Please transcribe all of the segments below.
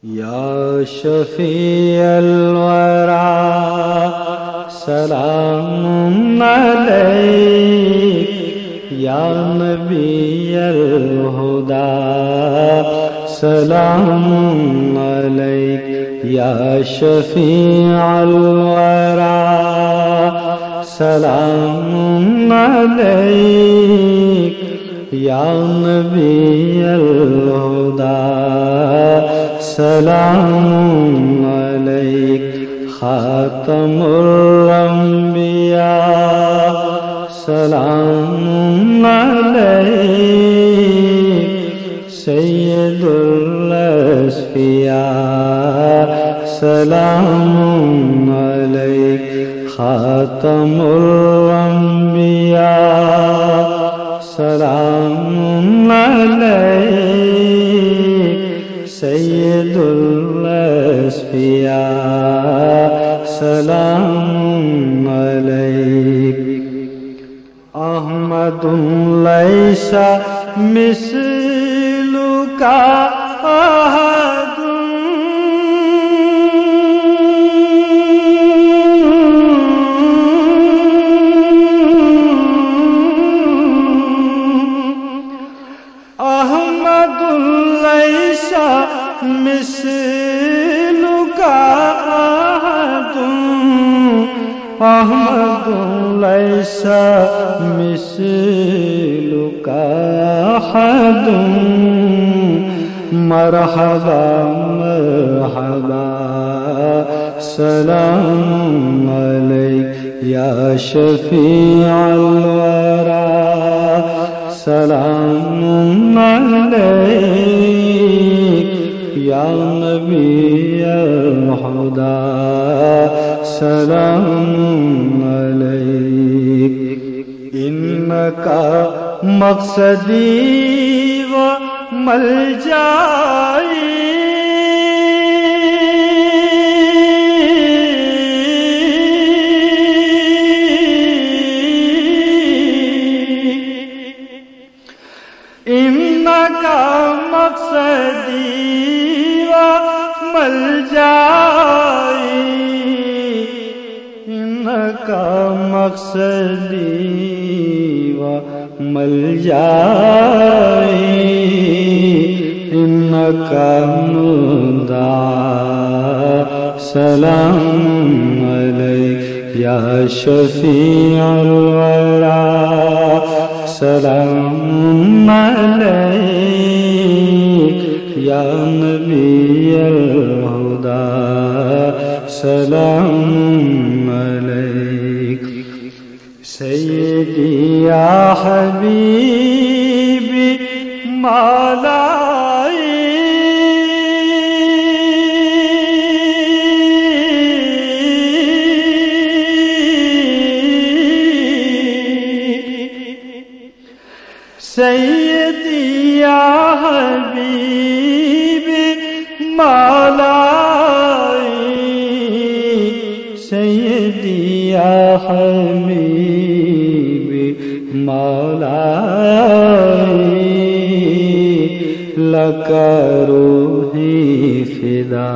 یا شفیع الورى سلام علیک یا نبی الہدی سلام علیک یا شفیع الورى سلام علیک یا نبی الہدی سلام علیک خاتم الانبیاء سلام علیک سید الاصفیاء سلام علیک خاتم الانبیاء سلام علیک سید الاصفیاء سلام علیک احمد لیس مثلک احد احمد لیس مثلک احد احمد لیس مثلک احد مرحبا مرحبا سلام علیک یا شفیع الورى سلام علیک یا نبی الہدی سلام علیک انکا مقصدی و ملجائی انکا مقصدی و ملجائی انکا مقصدی و ملجائی انکا مدعا سلام علیک یا شفیع الورى سلام علیک یا نبی الہدی سلام علیک سیدی یا حبیبی مولائی سیدی یا حبیبی مولائی سیدی یا حبیبی مولائی لک روحی فدا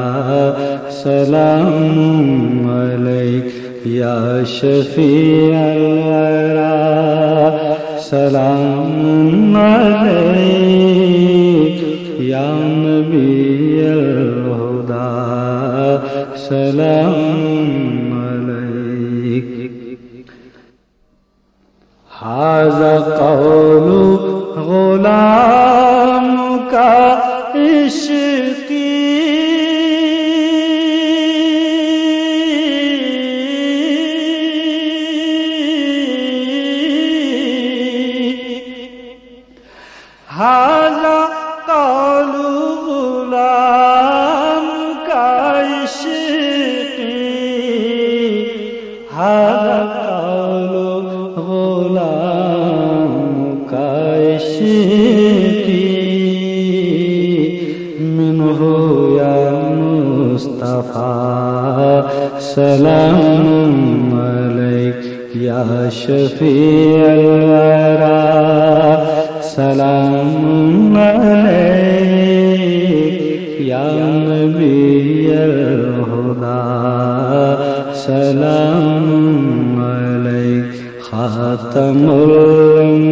سلام علیک یا شفیع الورى سلام علیک یا نبی الہدی سلام علیک ھذا قول غلامک عشقی ھذا قول غلامک عشقی ھذا قول غلامک عشقی منہ یا مصطفیٰ سلام علیک یا شفیع الورى سلام علیک یا نبی الہدی سلام علیک خاتم